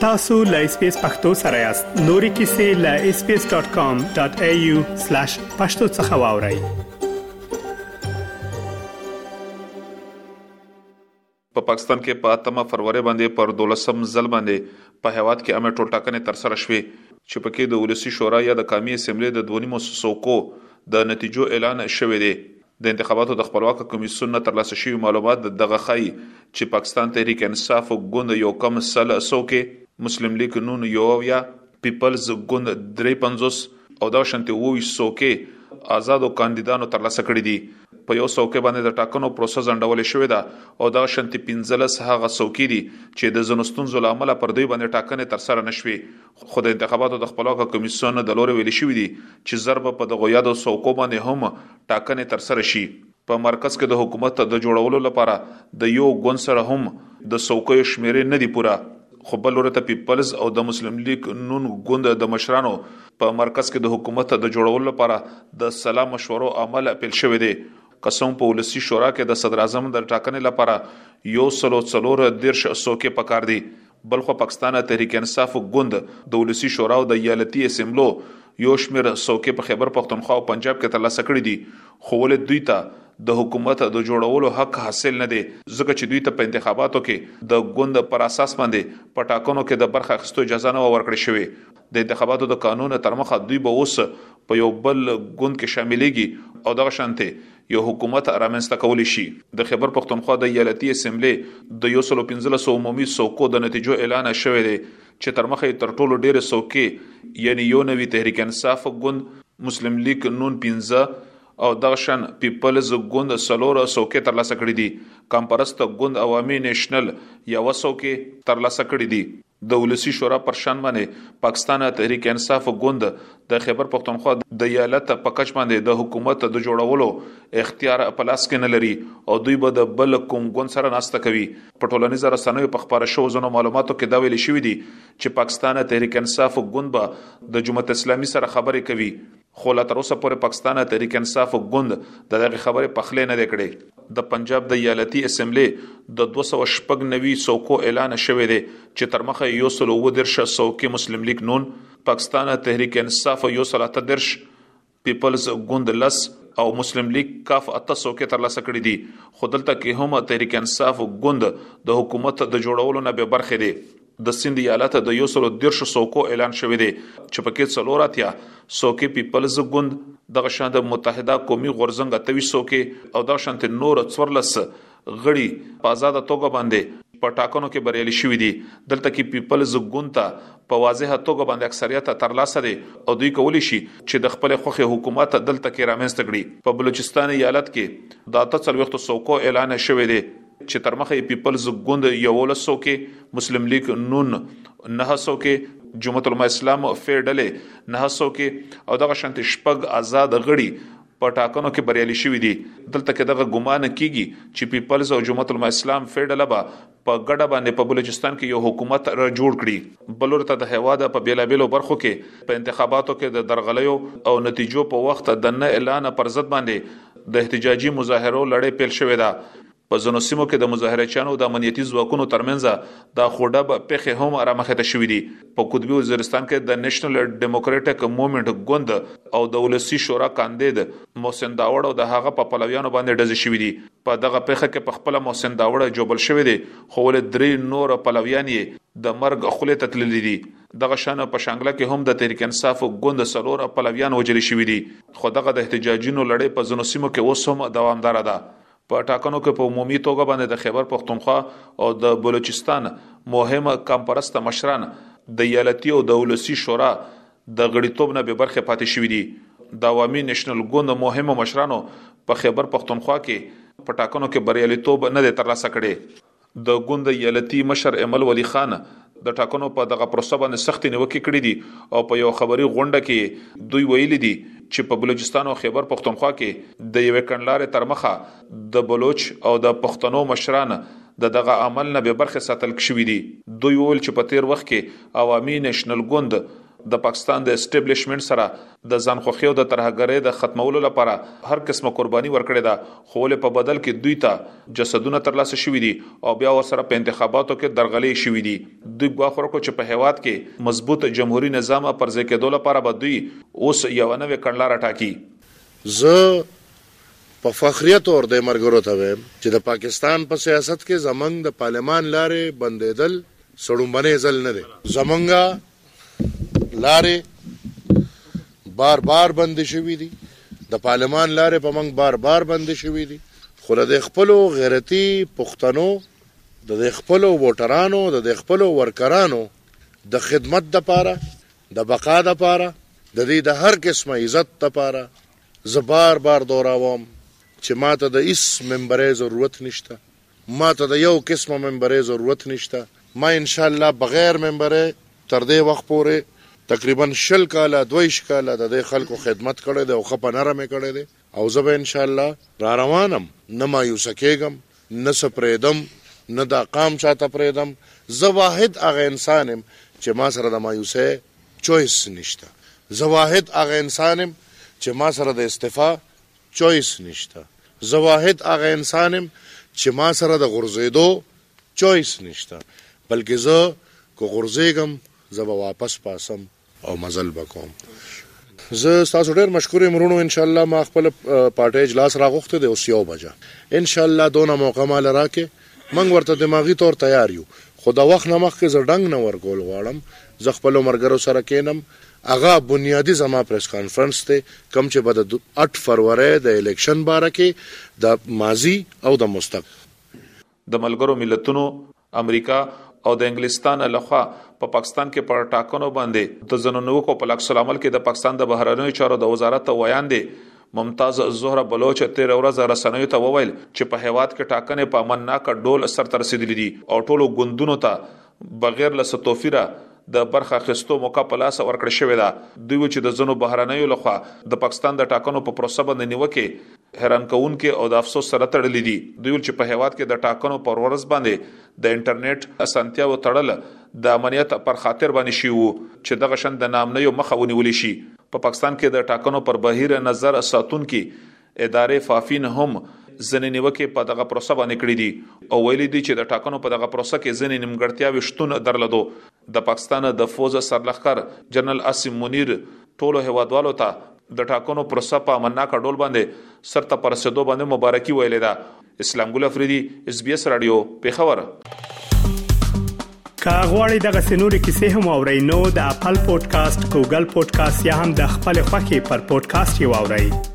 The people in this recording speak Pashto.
tasu.lspacepakhtosarayast nori kisi.lspace.com.au/pakhtosakhawauri په پاکستان کې په 8 فروری باندې پر 12 ځل باندې په هیواد کې عامه ټولټاکنې تر سره شوې چې پکې د ولسی شورا یا د قومي اسمبلی د 2 مسوکو د نتیجو اعلان شوې دی. د انتخاباتو د خپلواک کمیسیون ترلاسه شوی معلومات دغه خای چې پاکستان تحریک انصاف ګوند یو کم سل سوکې، مسلم لیگ نون یو یا پیپلز ګوند 53 او دا شانتي وو سوکې آزادو کاندیدانو ترلاسه کړی دي. په یو څوکۍ باندې د ټاکنو پروسس انډول شوې ده او دا شانتي 15 هغه څوکۍ دي چې د زنستون زلامل پر دوی باندې ټاکنې تر سره نشوي. خو د انتخاباتو د خپلواک کمیسیون د لوري ویل شوې دي چې ضرب په دغه یادو څوکو باندې هم ټاکنې تر سره شي. په مرکز کې د حکومت د جوړولو لپاره د یو ګوند سره هم د څوکۍ شمیرې نه دی پوره. خو بل ورته پیپلز او د مسلم لیگ نون ګوند د مشرانو په مرکز کې د حکومت د جوړولو لپاره د سلام مشورو عمل اپیل شوې دي. قسم په ولسی شورا کې د صدر اعظم د ټاکنې لپاره یو سلو څلور دیرش سوکې پکار دي. بلخو پاکستان تحریک انصاف ګوند د ولسی شورا او د ایالتي اسمبلو یو شمیر سوکې په خیبر پختونخوا او پنجاب کې ترلاسه کړې دي. خو ول دوی ته د حکومت د جوړولو حق حاصل نه دی ځکه چې دوی ته په انتخاباتو کې د ګوند پر اساس باندې په ټاکنو کې د برخه اخیستو اجازه نه ورکړې شوې. د انتخاباتو د قانون تر مخه دوی به اوس په یو بل ګوند کې شاملېږي او دغه شانته یو حکومت رامنځته کولی شي. د خیبر پختونخوا د ایالتي اسمبلی د 115 عمومي څوکو د نتیجو اعلان شوی دی چې تر مخه تر ټولو ډېر څوکې یعنی یو نوی تحریک انصاف ګوند، مسلم لیگ نون 15 او دغشن پیپلز ګوند سلور څوکې ترلاسه کړې دي. کمپرست ګوند عوامي نېشنل یو څوکې ترلاسه کړې دي. د ولسی شورا پر شان باندې پاکستان تحریک انصاف ګوند د خیبر پختونخوا د ایالت په کچ باندې د حکومت د جوړولو اختیار په لاس کې نه لري او دوی به د بل کوم ګوند سره ناسته کوي. په ټولنیزو رسنیو په خبره شو زنو معلوماتو کې دا ویل شوی دي چې پاکستان تحریک انصاف ګوند به د جمهوریت اسلامي سره خبرې کوي. خو لا تر اوسه پورې پاکستان تحریک انصاف ګوند دغه خبره پخلې نه کړې. د پنجاب د ایالتي اسمبلی د 290 څوکو اعلان شوی دی چې تر مخه یو سلو ودرش څوکې مسلم لیگ نون، پاکستان تحریک انصاف یو سلاته درش، پیپلز ګوند لس او مسلم لیگ کاف 8 څوکې ترلاسه کړې دي. خو دلته کې هم تحریک انصاف ګوند د حکومت د جوړولو نه به برخه دي. د سند ایالت د یو سلو درش څوکو اعلان شوی دی چې پکې څلوراتیا څوکې پیپلز ګوند، دغه شان د متحده قومي غورزنګ 28 څوکې او دغه شان نور 14 غړي په آزاد توګه باندې په ټاکنو کې بریالي شوی دي. دلته کې پیپلز ګوند ته په واضحه توګه باندې اکثریت ترلاسه دي او دوی کولی شي چې د خپل خوخي حکومت دلته کې رامنځته کړي. په بلوچستان ایالت کې د 43 څوکو اعلان شوی دی چې تر مخه پیپلز ګوند یو لسو کې، مسلم لیگ نون 900 کې، جمهوریت العلماء اسلام فیډلې 900 کې او دغه شانت شپږ آزاد غړي په ټاکنو کې بریالي شوی دي. دلته کې دغه ګمان کیږي چې پیپلز او جمهوریت العلماء اسلام فیډل به په ګډه باندې په بلوچستان کې یو حکومت را جوړ کړي. بلورته د هوا د په بیلابیلو برخو کې په انتخاباتو کې د درغلیو او نتیجو په وخت د نه اعلان پر ضد باندې د احتجاجي مظاهرو لړۍ پیل شوې ده. په ځینو سیمو کې د مظاهرچیانو د امنیتي ځواکونو ترمنځ د خوډه په هم رامخه ته شوې دي. په قطبي وزیرستان کې د نېشنل ډیموکراټک موومېنټ ګوند او د ولسی شورا کاندید محسن داوړ او د هغه په پلویانو باندې ډزې شوې دي. په دغه پیښه کې په خپل محسن داوړ جوبل شوی دی خو ول درې نور پلویان یې د مرګ خولې ته تللي دي. دغه شان په شانګله کې هم د تحریک انصاف ګوند سلور پلویان وجل شوی دي. خو دغه د احتجاجونو لړۍ په ځینو سیمو کې اوس هم دوامدار ده. په ټاکنو کې په عمومي توګه باندې د خیبر پختونخوا او د بلوچستان مهمه کمپرست مشران د ایالتي او د ولسی شورا د غړیتوب نه به برخه پاتې شوې دي. د عوامي نېشنل ګوند مهمه مشرانو په خیبر پختونخوا کې په ټاکنو کې بریالیتوب نه ترلاسه کړي. د ګوند ایالتي مشر امل ولی خان د ټاکنو په دغه پروسه باندې سختي نیوکه کړې دي او په یو خبري غونډه کې دوی ویلي دي چې په بلوچستان او خیبر پختونخوا کې د یو کڼلارې تر مخه د بلوچ او د پښتنو مشران دغه عمل نه به برخه ساتل شوې دي. دوی ویل چې په تیر وخت کې عوامي نېشنل ګوند د پاکستان د اسټابلیشمنت سره د ځانخوخي او د ترهګرۍ د ختمولو لپاره هر قسمه قرباني ورکړې ده، خو له په بدل کې دوی ته جسدونه ترلاسه شوي دي او بیا ورسره په انتخاباتو کې درغلې شوي دي. دوی غواخره کو چې په هیواد کې مضبوط جمهوریت نظام پر ځای کېدو لپاره به دوی اوس یو نوې کړنلاره ټاکي. زه په فخریت اور د مرګرو ته ویم چې د پاکستان په سیاست کې زمنګ د پارلمان لارې بندیدل سړومبنې ځل نه دي. زمنګا لارې بار بند شوي دي، د پارلمان لارې په منګ بار بند شوي دي، خو د خپلو غیرتي پښتنو، د خپلو ووټرانو، د خپلو ورکرانو د خدمت د پاره، د بقا د پاره، د دې د هر قسمه عزت د پاره زه بار دوراوم چې ماته د هیڅ ممبرې ضرورت نشته، ماته د یو قسمه ممبرې ضرورت نشته. ما ان شاء الله بغیر ممبرې تر دې وخت پورې تقریبا 20 کاله 22 کاله د خلکو خدمت کړې ده او خپه نرمه کړې ده، او زه به ان شاء الله را روانم، نه مایوس کېږم، نه سپریدم، نه دا قام چاته پریدم. زه واحد هغه انسان يم چې ما سره د مایوسه چويس نشته، زه واحد هغه انسان يم چې ما سره د استعفا چويس نشته، زه واحد هغه انسان يم چې ما سره د غرزیدو چويس نشته، بلکې زه کو غرزیګم زه به واپس پاسم او مزل وکوم. زه تاسو ډیر مشکور یم ورونو. ان شاء الله ما خپل پارټي اجلاس راغوخته دی اوس 1 بجه. ان شاء الله دونه موقع مال راکې منګ ورته دماغي طور تیار یو، خو د وخت نه مخکې زه ډنګ نه ورکول غواړم. زه خپل مرګرو سره کینم، اغه بنیادی زما پریس کانفرنس ته کم چې بد 8 فروری د الیکشن باره کې د ماضی او د مستقبل د ملګرو ملتونو، امریکا او د انګلستان لخوا په پاکستان کې پر ټاکنو باندې د زنونو کو په لکس العمل کې د پاکستان د بهرنیو چارو د وزارت ویاندې ممتاز زهره بلوچ 13 ورځې رسنیو ته وویل چې په هیواد کې ټاکنې په امنناک ډول سر تر رسیدلې دي او ټولو ګوندونو ته بغیر له ستوفیره د برخه خستو موقع په لاس ورکړ شوې ده. دوی چې د زنو بهرنیو لخوا د پاکستان د ټاکنو په پروسه باندې نیوکه حیران کون کې او د افسوس سره تړلې دي. دوی چې په هیواد کې د ټاکنو پر ورځ باندې د انټرنیټ اسانتیا و تړل د امنیت پر خاطر باندې شي وو چې دغه شند د نامنیو مخه ونیول شي. په پاکستان کې د ټاکنو پر بهیر نظر ساتون کې ادارې فافین هم ځنې نیوکه په دغه پروسه باندې کړې دي او ویلي دي چې د ټاکنو په دغه پروسه کې ځنې نیمګړتیاوې شتون درلودو. د پاکستان د فوج سرلښکر جنرال عاصم منیر ټولو هیوادوالو ته د ټاکنو پروسه په امنناک ډول باندې سرته پرسېدو باندې مبارکي ویلې ده. اسلام ګل افریدي، SBS رادیو، پیښور. کاغوري دغه سنوري کیسې هم او رینو د خپل پودکاسټ ګوګل پودکاسټ یا هم د خپل خاكي پر پودکاسټ یو اورئ.